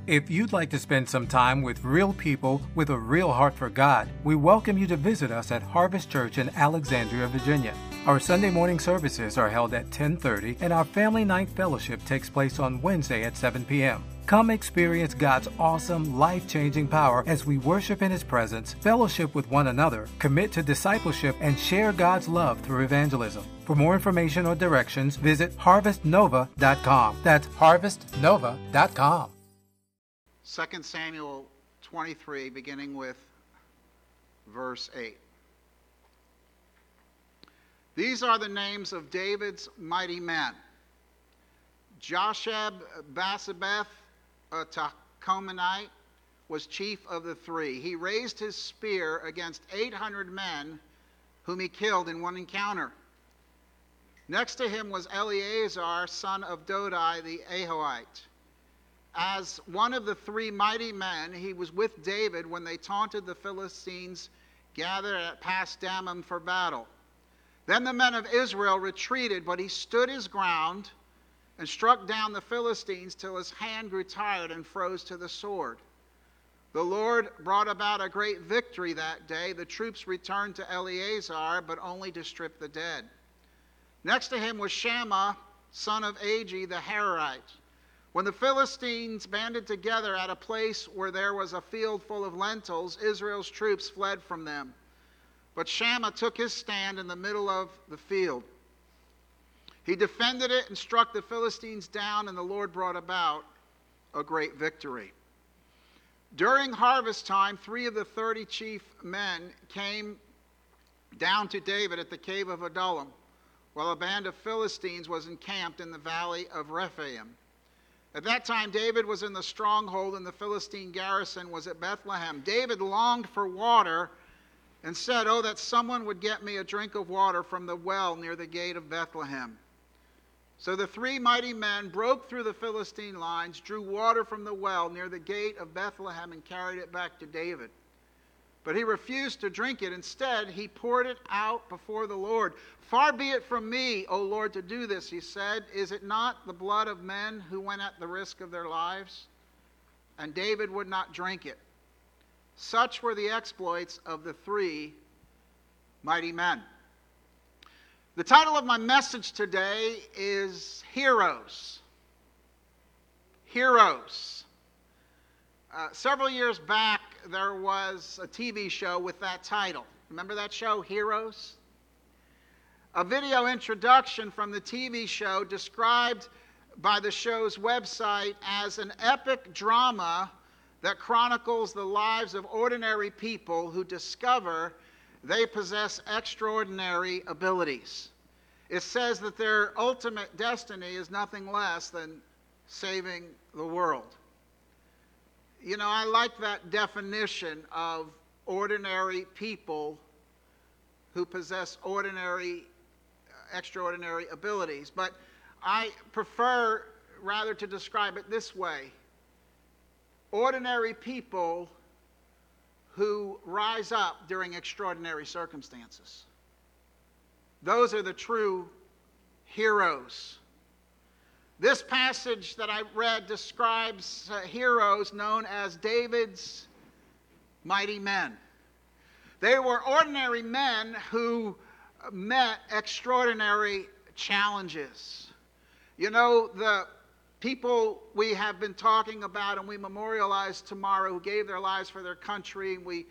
If you'd like to spend some time with real people with a real heart for God, we welcome you to visit us at Harvest Church in Alexandria, Virginia. Our Sunday morning services are held at 10:30, and our Family Night Fellowship takes place on Wednesday at 7 p.m. Come experience God's awesome, life-changing power as we worship in His presence, fellowship with one another, commit to discipleship, and share God's love through evangelism. For more information or directions, visit harvestnova.com. That's harvestnova.com. 2 Samuel 23, beginning with verse 8. These are the names of David's mighty men. Josheb-Basebeth, a Tahkemonite, was chief of the three. He raised his spear against 800 men, whom he killed in one encounter. Next to him was Eleazar, son of Dodai the Ahohite. As one of the three mighty men, he was with David when they taunted the Philistines gathered at Pas-dammim for battle. Then the men of Israel retreated, but he stood his ground and struck down the Philistines till his hand grew tired and froze to the sword. The Lord brought about a great victory that day. The troops returned to Eleazar, but only to strip the dead. Next to him was Shammah, son of Agi the Hararite. When the Philistines banded together at a place where there was a field full of lentils, Israel's troops fled from them. But Shammah took his stand in the middle of the field. He defended it and struck the Philistines down, and the Lord brought about a great victory. During harvest time, 3 of the 30 chief men came down to David at the cave of Adullam, while a band of Philistines was encamped in the valley of Rephaim. At that time, David was in the stronghold, and the Philistine garrison was at Bethlehem. David longed for water and said, "Oh, that someone would get me a drink of water from the well near the gate of Bethlehem." So the 3 mighty men broke through the Philistine lines, drew water from the well near the gate of Bethlehem, and carried it back to David. But he refused to drink it. Instead, he poured it out before the Lord. "Far be it from me, O Lord, to do this," he said. "Is it not the blood of men who went at the risk of their lives?" And David would not drink it. Such were the exploits of the 3 mighty men. The title of my message today is Heroes. Heroes. Several years back, there was a TV show with that title. Remember that show, Heroes? A video introduction from the TV show described by the show's website as an epic drama that chronicles the lives of ordinary people who discover they possess extraordinary abilities. It says that their ultimate destiny is nothing less than saving the world. You know, I like that definition of ordinary people who possess extraordinary abilities. But I prefer rather to describe it this way: ordinary people who rise up during extraordinary circumstances. Those are the true heroes. This passage that I read describes heroes known as David's mighty men. They were ordinary men who met extraordinary challenges. You know, the people we have been talking about and we memorialize tomorrow who gave their lives for their country, and we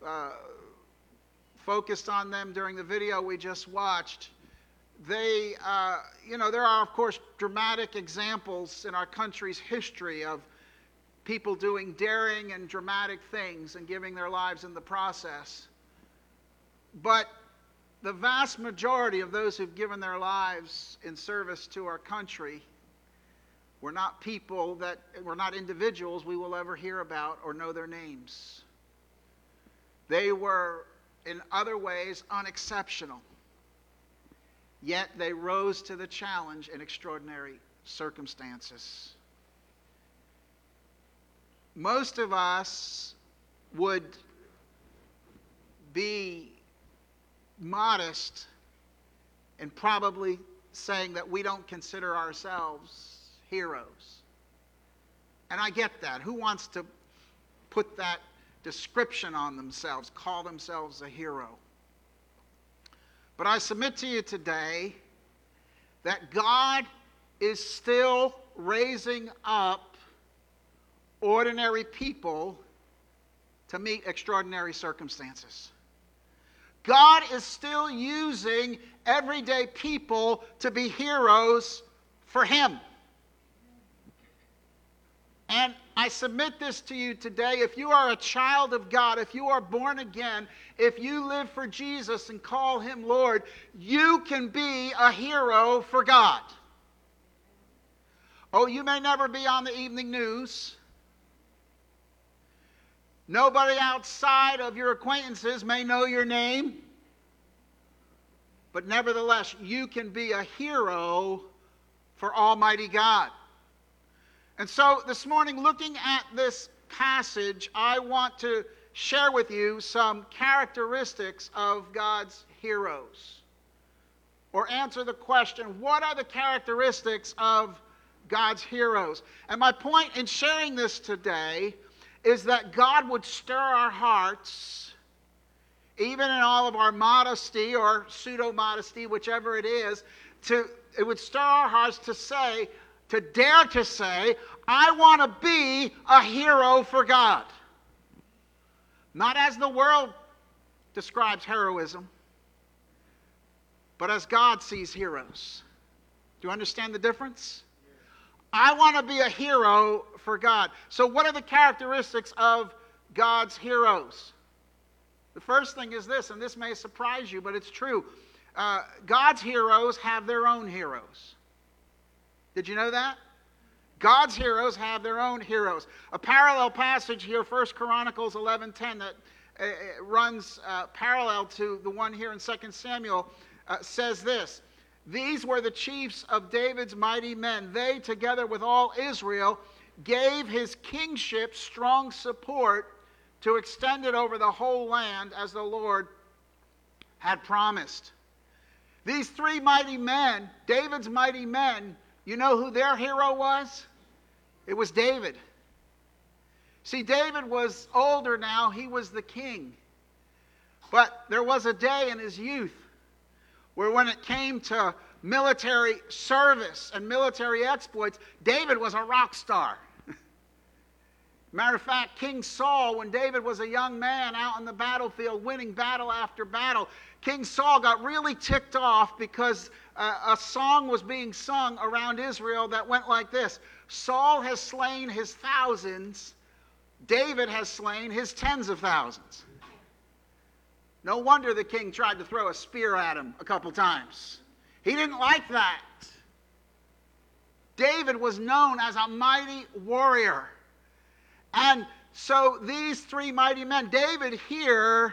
focused on them during the video we just watched. There are, of course, dramatic examples in our country's history of people doing daring and dramatic things and giving their lives in the process. But the vast majority of those who've given their lives in service to our country were not individuals we will ever hear about or know their names. They were, in other ways, unexceptional. Yet they rose to the challenge in extraordinary circumstances. Most of us would be modest in probably saying that we don't consider ourselves heroes. And I get that. Who wants to put that description on themselves, call themselves a hero? But I submit to you today that God is still raising up ordinary people to meet extraordinary circumstances. God is still using everyday people to be heroes for Him. And I submit this to you today. If you are a child of God, if you are born again, if you live for Jesus and call Him Lord, you can be a hero for God. Oh, you may never be on the evening news. Nobody outside of your acquaintances may know your name. But nevertheless, you can be a hero for Almighty God. And so this morning, looking at this passage, I want to share with you some characteristics of God's heroes. Or answer the question, what are the characteristics of God's heroes? And my point in sharing this today is that God would stir our hearts, even in all of our modesty or pseudo-modesty, whichever it is, it would stir our hearts to dare to say, I want to be a hero for God. Not as the world describes heroism, but as God sees heroes. Do you understand the difference? I want to be a hero for God. So what are the characteristics of God's heroes? The first thing is this, and this may surprise you, but it's true. God's heroes have their own heroes. Did you know that? God's heroes have their own heroes. A parallel passage here, 1 Chronicles 11:10, that runs parallel to the one here in 2 Samuel, says this: These were the chiefs of David's mighty men. They, together with all Israel, gave his kingship strong support to extend it over the whole land as the Lord had promised. These three mighty men, David's mighty men, you know who their hero was? It was David. See, David was older now. He was the king. But there was a day in his youth where when it came to military service and military exploits, David was a rock star. Matter of fact, King Saul, when David was a young man out in the battlefield winning battle after battle, King Saul got really ticked off because a song was being sung around Israel that went like this: Saul has slain his thousands, David has slain his tens of thousands. No wonder the king tried to throw a spear at him a couple times. He didn't like that. David was known as a mighty warrior. And so these three mighty men, David here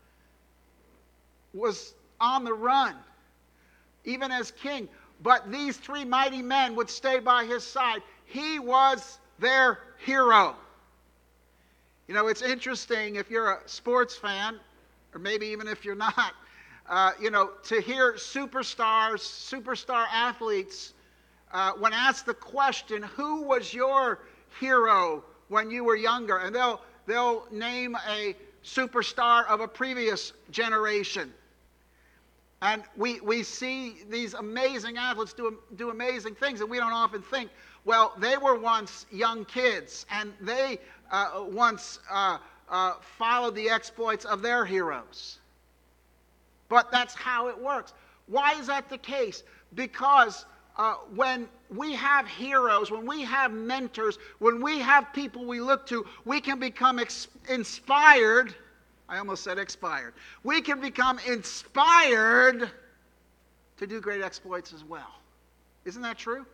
was on the run, even as king. But these three mighty men would stay by his side. He was their hero. You know, it's interesting if you're a sports fan, or maybe even if you're not, to hear superstar athletes, when asked the question, who was your hero when you were younger? And they'll name a superstar of a previous generation. And we see these amazing athletes do amazing things, and we don't often think, well, they were once young kids, and they once followed the exploits of their heroes. But that's how it works. Why is that the case? Because when we have heroes, when we have mentors, when we have people we look to, we can become inspired. I almost said expired. We can become inspired to do great exploits as well. Isn't that true?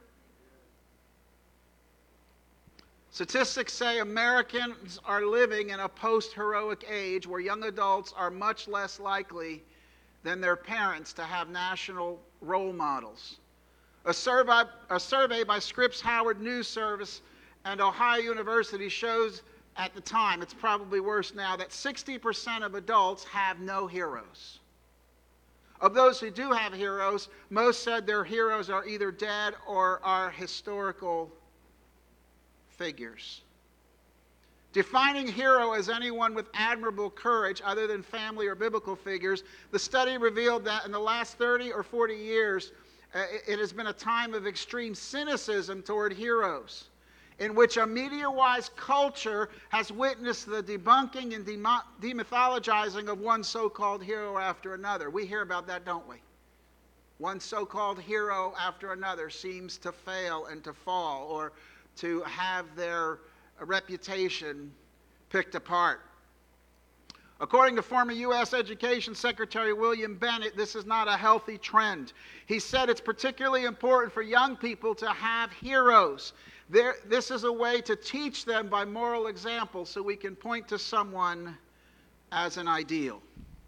Statistics say Americans are living in a post-heroic age where young adults are much less likely than their parents to have national role models. A survey by Scripps Howard News Service and Ohio University shows at the time, it's probably worse now, that 60% of adults have no heroes. Of those who do have heroes, most said their heroes are either dead or are historical figures. Defining hero as anyone with admirable courage other than family or biblical figures, the study revealed that in the last 30 or 40 years, it has been a time of extreme cynicism toward heroes, in which a media-wise culture has witnessed the debunking and demythologizing of one so-called hero after another. We hear about that, don't we? One so-called hero after another seems to fail and to fall, or to have their reputation picked apart. According to former U.S. Education Secretary William Bennett, this is not a healthy trend. He said it's particularly important for young people to have heroes. This is a way to teach them by moral example, so we can point to someone as an ideal.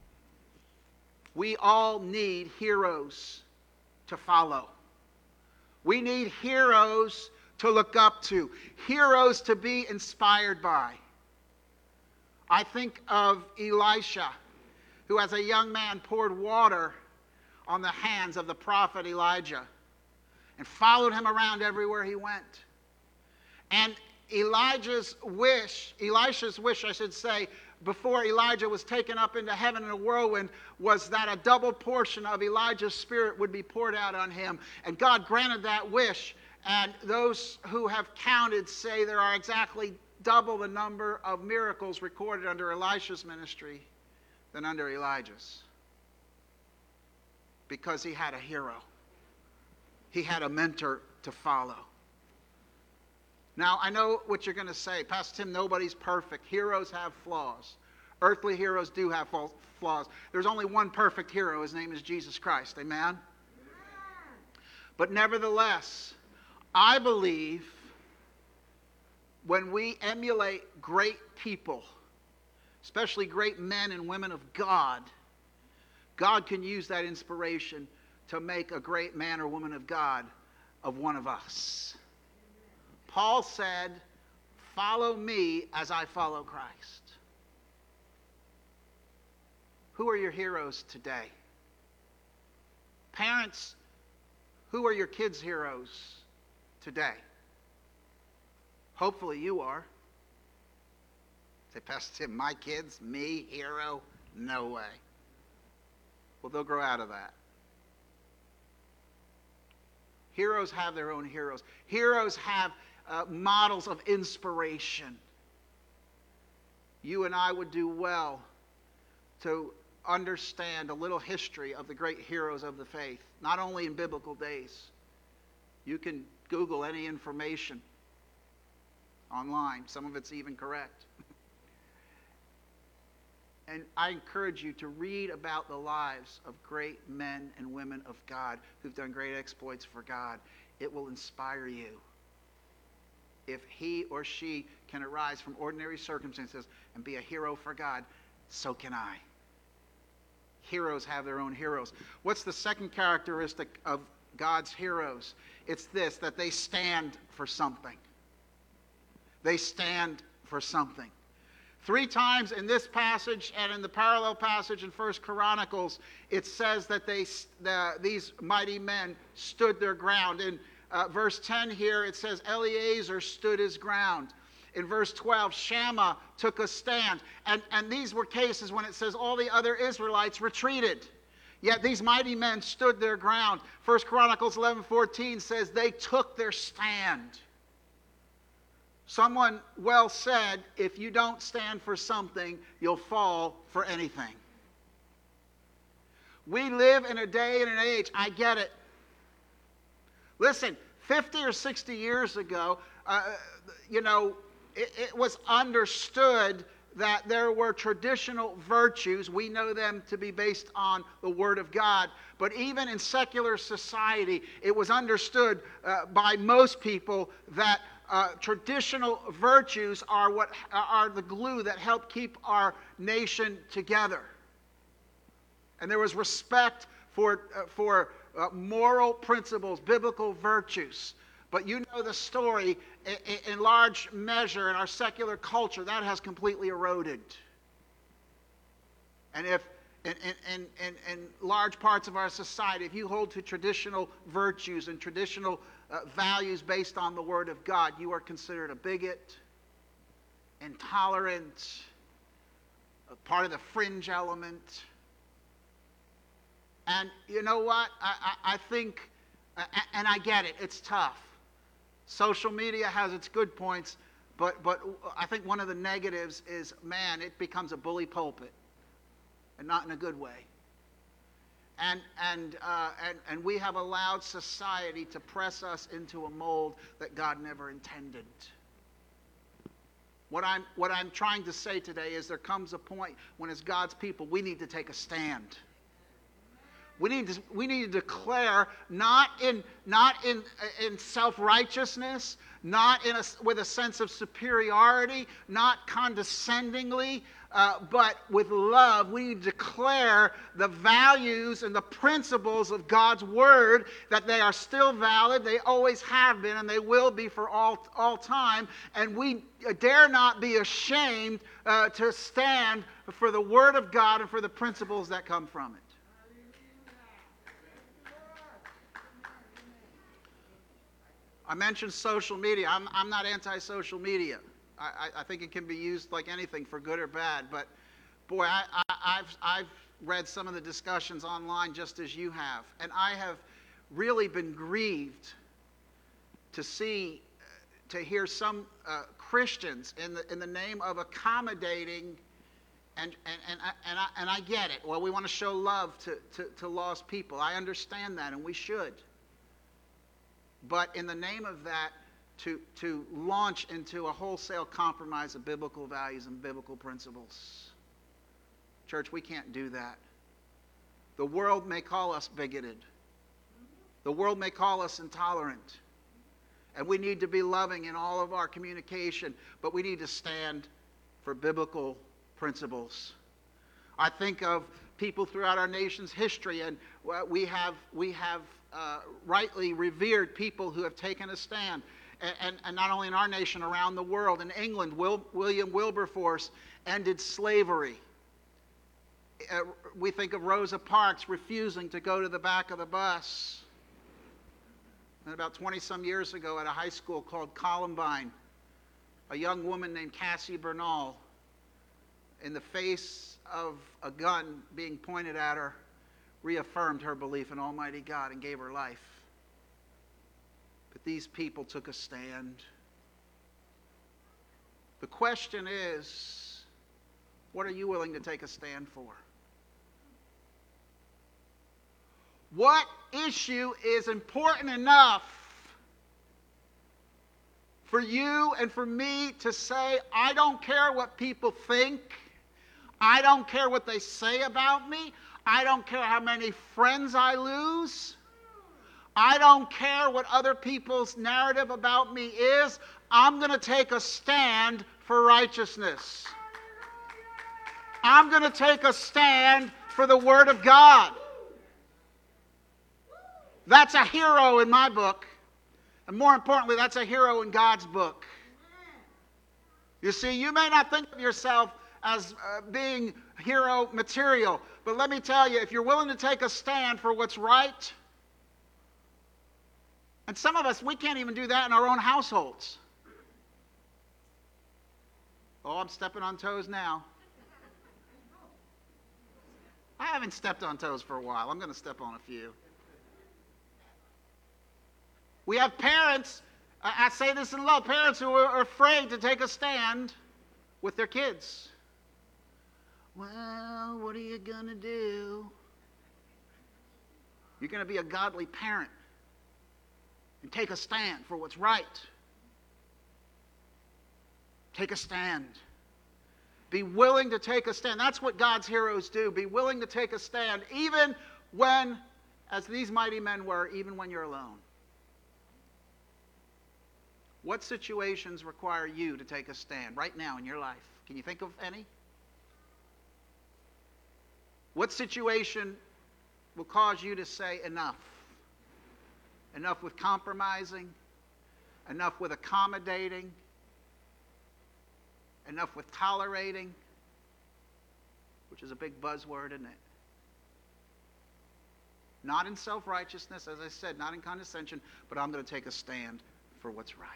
We all need heroes to follow. We need heroes to look up to, heroes to be inspired by. I think of Elisha, who as a young man poured water on the hands of the prophet Elijah and followed him around everywhere he went. And Elisha's wish, I should say, before Elijah was taken up into heaven in a whirlwind, was that a double portion of Elijah's spirit would be poured out on him. And God granted that wish. And those who have counted say there are exactly double the number of miracles recorded under Elisha's ministry than under Elijah's. Because he had a hero. He had a mentor to follow. Now, I know what you're going to say. Pastor Tim, nobody's perfect. Heroes have flaws. Earthly heroes do have flaws. There's only one perfect hero. His name is Jesus Christ. Amen? But nevertheless, I believe when we emulate great people, especially great men and women of God, God can use that inspiration to make a great man or woman of God of one of us. Paul said, "Follow me as I follow Christ." Who are your heroes today? Parents, who are your kids' heroes today? Hopefully you are. Say, Pastor Tim, my kids, me, hero? No way. Well, they'll grow out of that. Heroes have their own heroes. Heroes have models of inspiration. You and I would do well to understand a little history of the great heroes of the faith, not only in biblical days. You can Google any information online. Some of it's even correct. And I encourage you to read about the lives of great men and women of God who've done great exploits for God. It will inspire you. If he or she can arise from ordinary circumstances and be a hero for God, so can I. Heroes have their own heroes. What's the second characteristic of God's heroes? It's this, that they stand for something. They stand for something. 3 times in this passage and in the parallel passage in 1 Chronicles, it says that these mighty men stood their ground. In verse 10 here, it says Eleazar stood his ground. In verse 12, Shammah took a stand. And these were cases when it says all the other Israelites retreated. Yet these mighty men stood their ground. 1 Chronicles 11:14 says they took their stand. Someone well said, if you don't stand for something, you'll fall for anything. We live in a day and an age, I get it. Listen, 50 or 60 years ago, it was understood that there were traditional virtues. We know them to be based on the Word of God. But even in secular society, it was understood by most people that traditional virtues are the glue that help keep our nation together. And there was respect for moral principles, biblical virtues. But you know the story, in large measure in our secular culture, that has completely eroded. And in large parts of our society, if you hold to traditional virtues and traditional values based on the Word of God, you are considered a bigot, intolerant, a part of the fringe element. And you know what? I think, and I get it, it's tough. Social media has its good points, but I think one of the negatives is, man, it becomes a bully pulpit, and not in a good way. And we have allowed society to press us into a mold that God never intended. What I'm trying to say today is there comes a point when, as God's people, we need to take a stand. We need to declare, not in self-righteousness, not with a sense of superiority, not condescendingly, but with love. We need to declare the values and the principles of God's Word, that they are still valid, they always have been, and they will be for all time. And we dare not be ashamed to stand for the Word of God and for the principles that come from it. I mentioned social media. I'm not anti-social media. I think it can be used like anything, for good or bad. But boy, I've read some of the discussions online just as you have, and I have really been grieved to hear some Christians in the name of accommodating, and I get it. Well, we want to show love to lost people. I understand that, and we should. But in the name of that, to launch into a wholesale compromise of biblical values and biblical principles. Church, we can't do that. The world may call us bigoted. The world may call us intolerant. And we need to be loving in all of our communication, but we need to stand for biblical principles. I think of people throughout our nation's history, and we have rightly revered people who have taken a stand, and not only in our nation, around the world. In England, William Wilberforce ended slavery. We think of Rosa Parks refusing to go to the back of the bus. And about 20-some years ago, at a high school called Columbine, a young woman named Cassie Bernal, in the face of a gun being pointed at her, reaffirmed her belief in Almighty God and gave her life. But these people took a stand. The question is, what are you willing to take a stand for? What issue is important enough for you and for me to say, I don't care what people think. I don't care what they say about me. I don't care how many friends I lose. I don't care what other people's narrative about me is. I'm going to take a stand for righteousness. I'm going to take a stand for the Word of God. That's a hero in my book. And more importantly, that's a hero in God's book. You see, you may not think of yourself as being hero material, but let me tell you, if you're willing to take a stand for what's right, and some of us, we can't even do that in our own households. Oh, I'm stepping on toes now. I haven't stepped on toes for a while. I'm going to step on a few. We have parents, I say this in love, parents who are afraid to take a stand with their kids. Well, what are you going to do? You're going to be a godly parent and take a stand for what's right. Take a stand. Be willing to take a stand. That's what God's heroes do. Be willing to take a stand, even when, as these mighty men were, even when you're alone. What situations require you to take a stand right now in your life? Can you think of any? What situation will cause you to say enough? Enough with compromising, enough with accommodating, enough with tolerating, which is a big buzzword, isn't it? Not in self-righteousness, as I said, not in condescension, but I'm going to take a stand for what's right.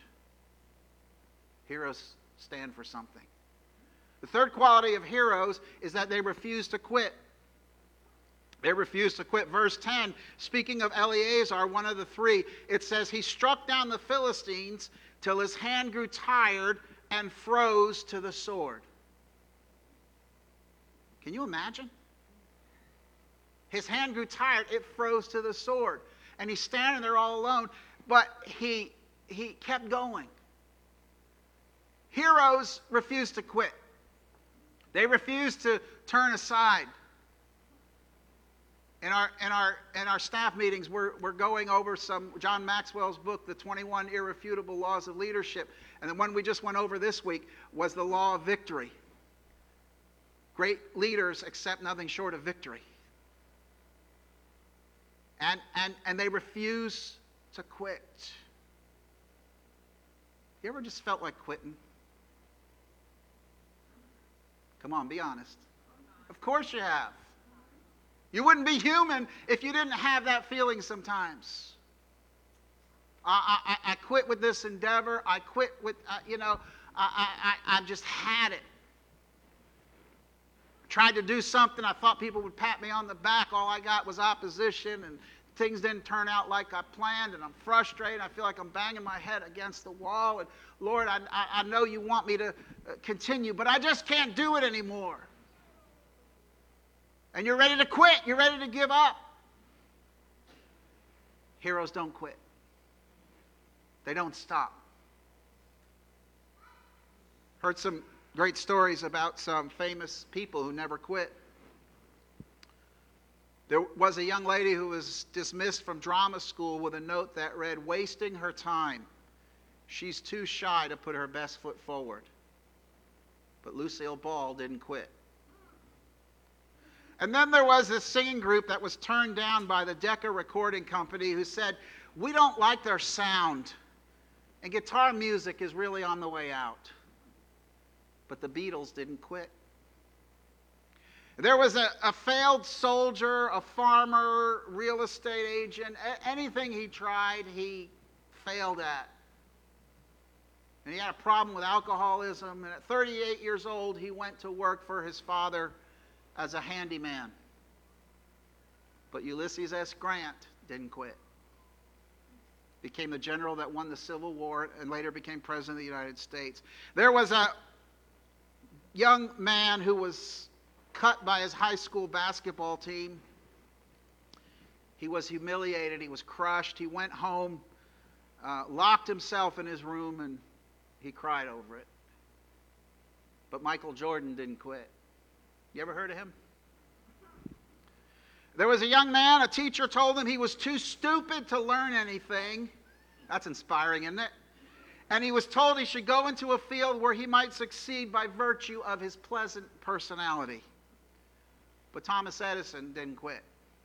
Heroes stand for something. The third quality of heroes is that they refuse to quit. They refuse to quit. Verse 10, speaking of Eleazar, one of the three, it says, he struck down the Philistines till his hand grew tired and froze to the sword. Can you imagine? His hand grew tired, it froze to the sword. And he's standing there all alone, but he kept going. Heroes refuse to quit. They refuse to turn aside. In our staff meetings, we're going over some John Maxwell's book, The 21 Irrefutable Laws of Leadership. And the one we just went over this week was the law of victory. Great leaders accept nothing short of victory. And they refuse to quit. You ever just felt like quitting? Come on, be honest. Of course you have. You wouldn't be human if you didn't have that feeling sometimes. I quit with this endeavor. I quit with, I just had it. Tried to do something. I thought people would pat me on the back. All I got was opposition, and things didn't turn out like I planned, and I'm frustrated. I feel like I'm banging my head against the wall. And Lord, I know you want me to continue, but I just can't do it anymore. And you're ready to quit. You're ready to give up. Heroes don't quit. They don't stop. Heard some great stories about some famous people who never quit. There was a young lady who was dismissed from drama school with a note that read, "Wasting her time. She's too shy to put her best foot forward." But Lucille Ball didn't quit. And then there was this singing group that was turned down by the Decca Recording Company who said, "We don't like their sound, and guitar music is really on the way out." But the Beatles didn't quit. There was a failed soldier, a farmer, real estate agent. Anything he tried, he failed at. And he had a problem with alcoholism. And at 38 years old, he went to work for his father as a handyman. But Ulysses S. Grant didn't quit. Became the general that won the Civil War and later became president of the United States. There was a young man who was cut by his high school basketball team. He was humiliated. He was crushed. He went home, locked himself in his room, and he cried over it. But Michael Jordan didn't quit. You ever heard of him? There was a young man, a teacher told him he was too stupid to learn anything. That's inspiring, isn't it? And he was told he should go into a field where he might succeed by virtue of his pleasant personality. But Thomas Edison didn't quit.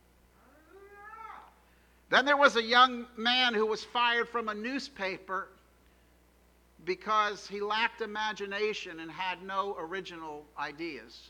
Then there was a young man who was fired from a newspaper because he lacked imagination and had no original ideas.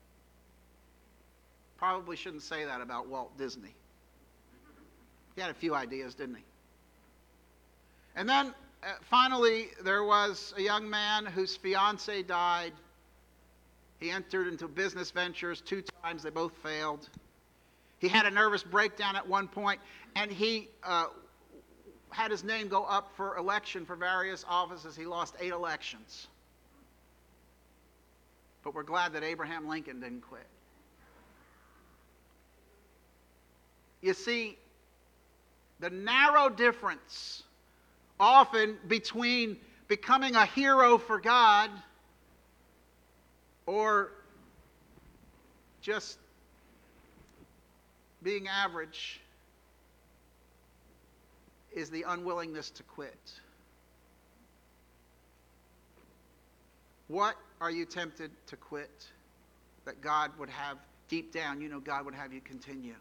Probably shouldn't say that about Walt Disney. He had a few ideas, didn't he? And then finally, there was a young man whose fiancée died. He entered into business ventures 2 times. They both failed. He had a nervous breakdown at one point, and he had his name go up for election for various offices. He lost 8 elections. But we're glad that Abraham Lincoln didn't quit. You see, the narrow difference often between becoming a hero for God or just being average is the unwillingness to quit. What are you tempted to quit that God would have deep down, God would have you continue?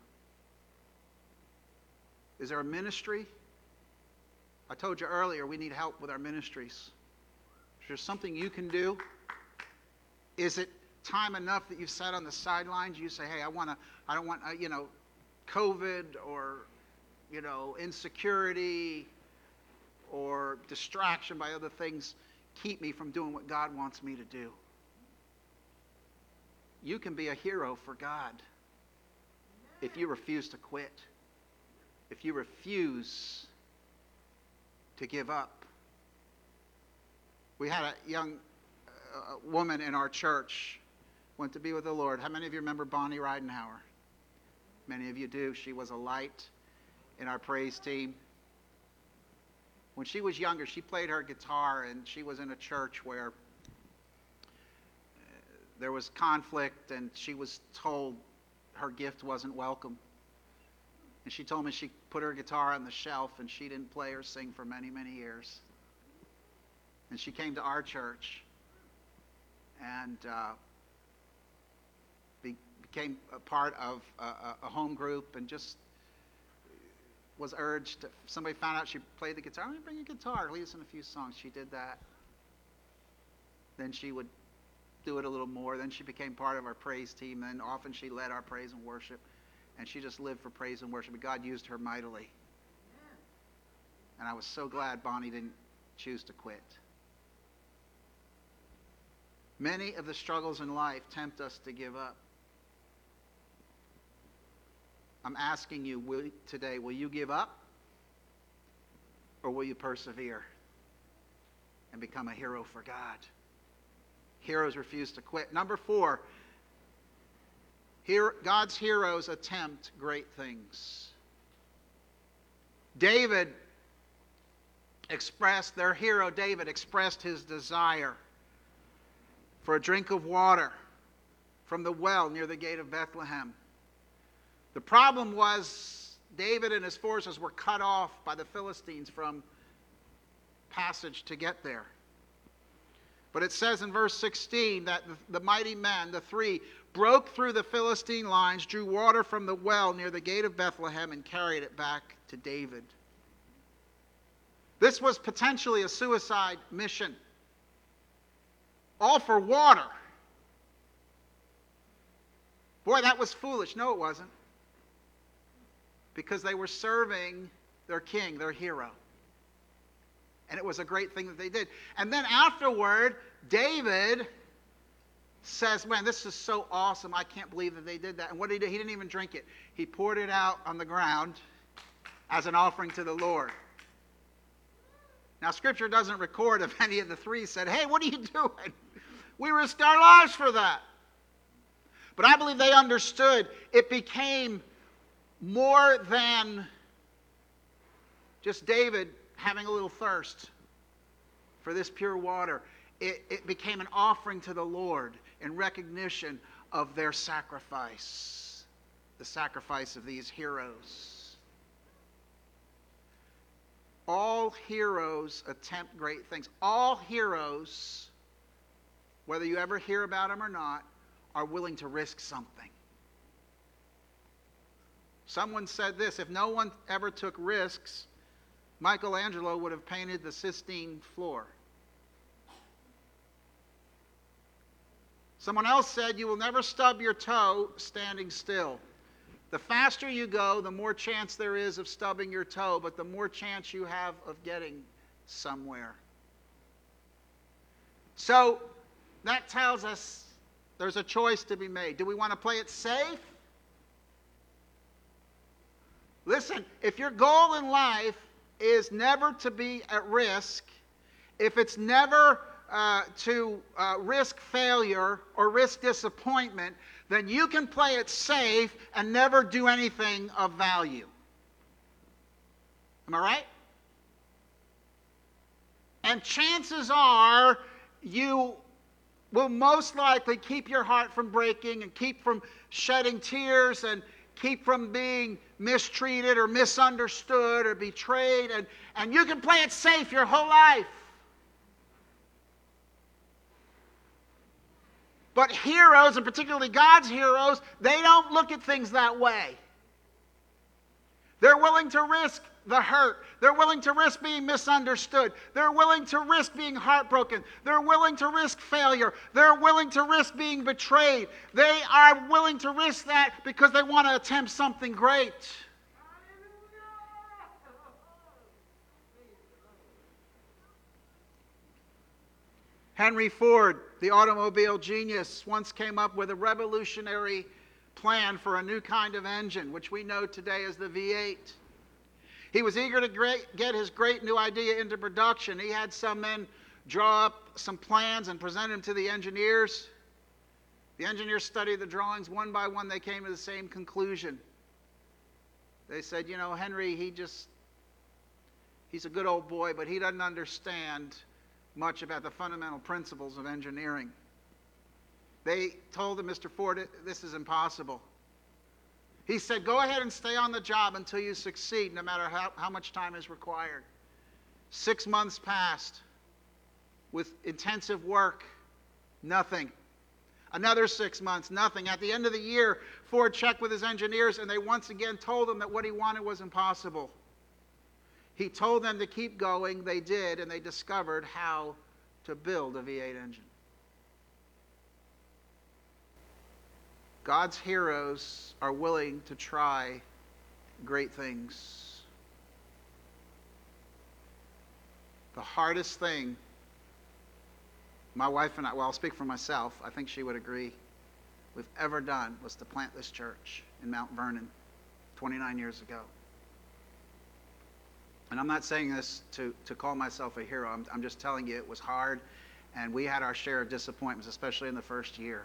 Is there a ministry? I told you earlier we need help with our ministries. Is there something you can do? Is it time enough that you've sat on the sidelines? You say, "Hey, I don't want COVID or, insecurity or distraction by other things keep me from doing what God wants me to do. You can be a hero for God if you refuse to quit, if you refuse to give up. We had a young woman in our church, went to be with the Lord. How many of you remember Bonnie Ridenhour? Many of you do. She was a light in our praise team. When she was younger, she played her guitar, and she was in a church where there was conflict, and she was told her gift wasn't welcome. And she told me she put her guitar on the shelf, and she didn't play or sing for many, many years. And she came to our church and became a part of a home group, and just was urged. Somebody found out she played the guitar. Bring your guitar, lead us in a few songs. She did that. Then she would do it a little more. Then she became part of our praise team. Then often she led our praise and worship. And she just lived for praise and worship. But God used her mightily. And I was so glad Bonnie didn't choose to quit. Many of the struggles in life tempt us to give up. I'm asking you today, will you give up? Or will you persevere and become a hero for God? Heroes refuse to quit. Number 4, God's heroes attempt great things. Their hero David expressed his desire for a drink of water from the well near the gate of Bethlehem. The problem was David and his forces were cut off by the Philistines from passage to get there. But it says in verse 16 that the mighty men, the three, broke through the Philistine lines, drew water from the well near the gate of Bethlehem, and carried it back to David. This was potentially a suicide mission. All for water. Boy, that was foolish. No, it wasn't. Because they were serving their king, their hero. And it was a great thing that they did. And then afterward, David says, man, this is so awesome. I can't believe that they did that. And what did he do? He didn't even drink it. He poured it out on the ground as an offering to the Lord. Now, Scripture doesn't record if any of the three said, hey, what are you doing? We risked our lives for that. But I believe they understood it became more than just David having a little thirst for this pure water. It became an offering to the Lord in recognition of their sacrifice, the sacrifice of these heroes. All heroes attempt great things. All heroes, whether you ever hear about them or not, are willing to risk something. Someone said this, if no one ever took risks, Michelangelo would have painted the Sistine floor. Someone else said, you will never stub your toe standing still. The faster you go, the more chance there is of stubbing your toe, but the more chance you have of getting somewhere. So that tells us there's a choice to be made. Do we want to play it safe? Listen, if your goal in life is never to be at risk, if it's never to risk failure or risk disappointment, then you can play it safe and never do anything of value. Am I right? And chances are you will most likely keep your heart from breaking and keep from shedding tears and keep from being mistreated or misunderstood or betrayed. And you can play it safe your whole life. But heroes, and particularly God's heroes, they don't look at things that way. They're willing to risk the hurt. They're willing to risk being misunderstood. They're willing to risk being heartbroken. They're willing to risk failure. They're willing to risk being betrayed. They are willing to risk that because they want to attempt something great. Henry Ford, the automobile genius, once came up with a revolutionary plan for a new kind of engine, which we know today as the V8. He was eager to get his great new idea into production. He had some men draw up some plans and present them to the engineers. The engineers studied the drawings. One by one, they came to the same conclusion. They said, you know, Henry, he's a good old boy, but he doesn't understand much about the fundamental principles of engineering. They told him, Mr. Ford, this is impossible. He said, go ahead and stay on the job until you succeed, no matter how much time is required. 6 months passed with intensive work, nothing. Another 6 months, nothing. At the end of the year, Ford checked with his engineers, and they once again told him that what he wanted was impossible. He told them to keep going. They did, and they discovered how to build a V8 engine. God's heroes are willing to try great things. The hardest thing my wife and I, well, I'll speak for myself, I think she would agree, we've ever done was to plant this church in Mount Vernon 29 years ago. And I'm not saying this to call myself a hero. I'm just telling you it was hard, and we had our share of disappointments, especially in the first year.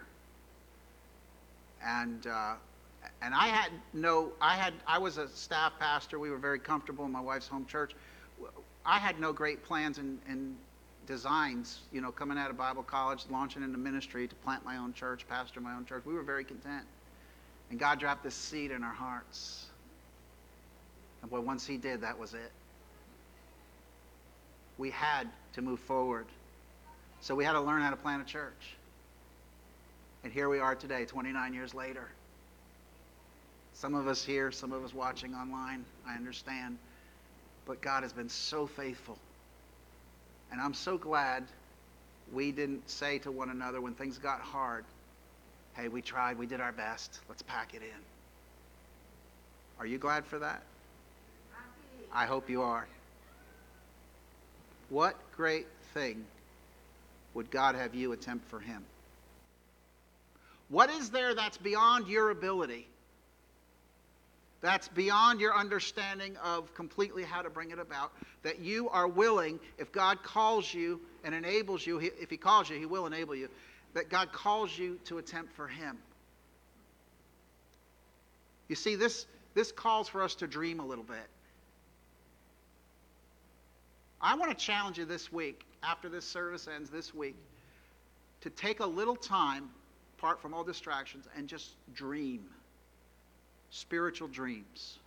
And I was a staff pastor. We were very comfortable in my wife's home church. I had no great plans and designs, you know, coming out of Bible college, launching into ministry to plant my own church, pastor my own church. We were very content. And God dropped this seed in our hearts. And boy, once He did, that was it. We had to move forward. So we had to learn how to plant a church. And here we are today, 29 years later. Some of us here, some of us watching online, I understand. But God has been so faithful. And I'm so glad we didn't say to one another when things got hard, hey, we tried, we did our best, let's pack it in. Are you glad for that? I hope you are. What great thing would God have you attempt for Him? What is there that's beyond your ability? That's beyond your understanding of completely how to bring it about, that you are willing, if God calls you and enables you, if He calls you, He will enable you, that God calls you to attempt for Him. You see, this calls for us to dream a little bit. I want to challenge you this week, after this service ends this week, to take a little time, apart from all distractions, and just dream. Spiritual dreams.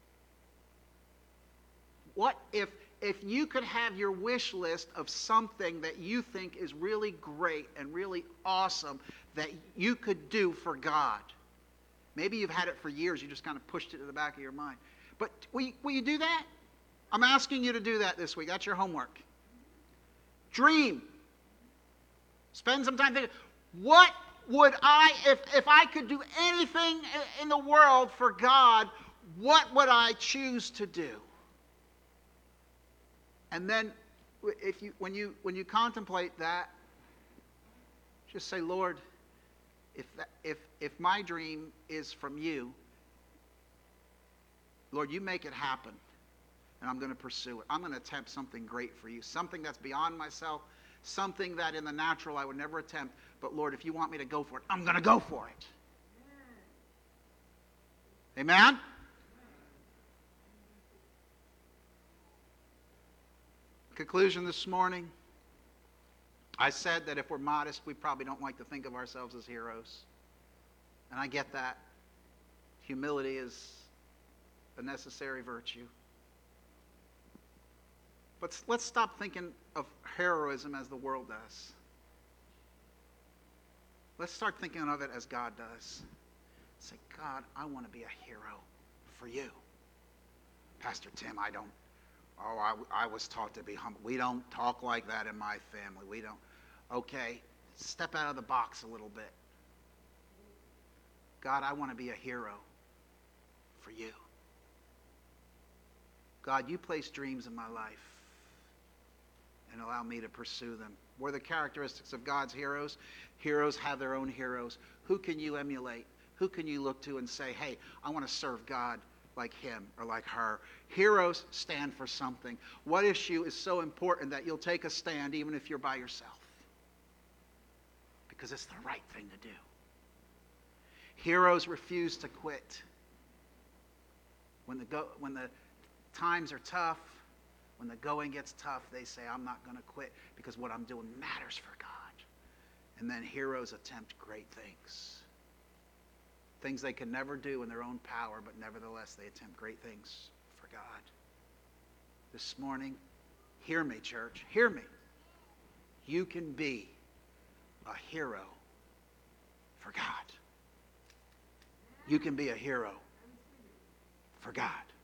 What if you could have your wish list of something that you think is really great and really awesome that you could do for God? Maybe you've had it for years, you just kind of pushed it to the back of your mind. But will you do that? I'm asking you to do that this week. That's your homework. Dream. Spend some time thinking, what would if I could do anything in the world for God, what would I choose to do? And then when you contemplate that, just say, Lord, if my dream is from you, Lord, you make it happen. And I'm going to pursue it. I'm going to attempt something great for you. Something that's beyond myself. Something that in the natural I would never attempt. But Lord, if you want me to go for it, I'm going to go for it. Amen? Conclusion this morning. I said that if we're modest, we probably don't like to think of ourselves as heroes. And I get that. Humility is a necessary virtue. But let's stop thinking of heroism as the world does. Let's start thinking of it as God does. Say, God, I want to be a hero for you. Pastor Tim, I was taught to be humble. We don't talk like that in my family. We don't. Okay, step out of the box a little bit. God, I want to be a hero for you. God, you place dreams in my life and allow me to pursue them. What are the characteristics of God's heroes? Heroes have their own heroes. Who can you emulate? Who can you look to and say, hey, I want to serve God like him or like her? Heroes stand for something. What issue is so important that you'll take a stand even if you're by yourself? Because it's the right thing to do. Heroes refuse to quit. When the times are tough, when the going gets tough, they say, I'm not going to quit because what I'm doing matters for God. And then heroes attempt great things. Things they can never do in their own power, but nevertheless they attempt great things for God. This morning, hear me, church, hear me. You can be a hero for God. You can be a hero for God.